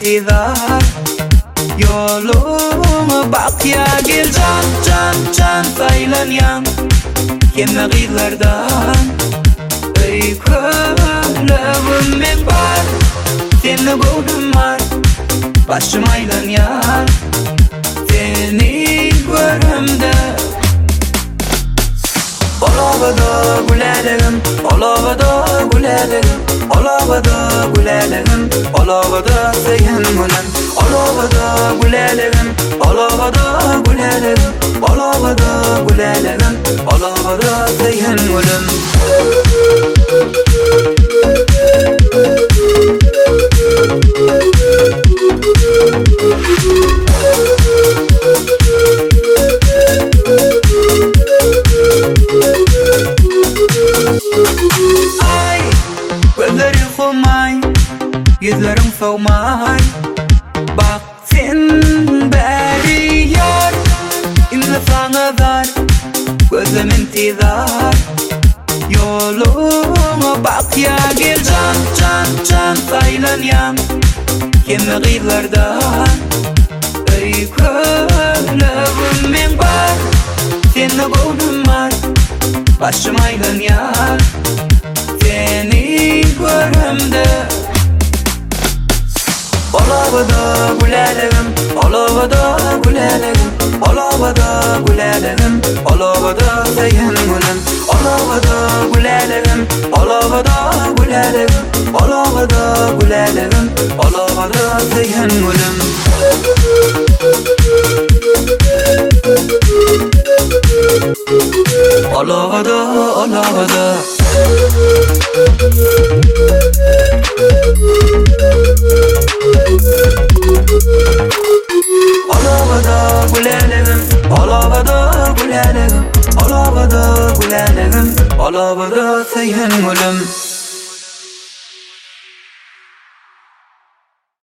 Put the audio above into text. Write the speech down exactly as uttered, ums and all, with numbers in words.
intizar. Yoluma bak ya gel can can can saylan yan Kemme gıylardan Ey kölevim men var Seni gördüm var Başım aylan yan Seni görümde Olavada gülerim Olavada gülerim Olavada gülerim Olavada seyhen gülen Olavada gülerim Olavada gülerim Olavada gülerim Olavada seyhen gülen Ay, gözlerim solmay, yüzlerim soğumay. Bak sen beri yar, inne sana dar, gözüm intizar. Yoluma bak ya gel can can can saylan yan Kemme gıylardan Ey kölevim men var Seni gördüm var Başım aylan yar Seni görümde Olavada gülerim Olavada gülerim Olavada gülerim Olavada seyhen gülen Olavada gülerim Olavada gülerim Olavada gülerim Olavada seyhen gülen Olavada olavada Olavada gülerim Olavada gülerim Olavada gülerim Olavada seyhen gülen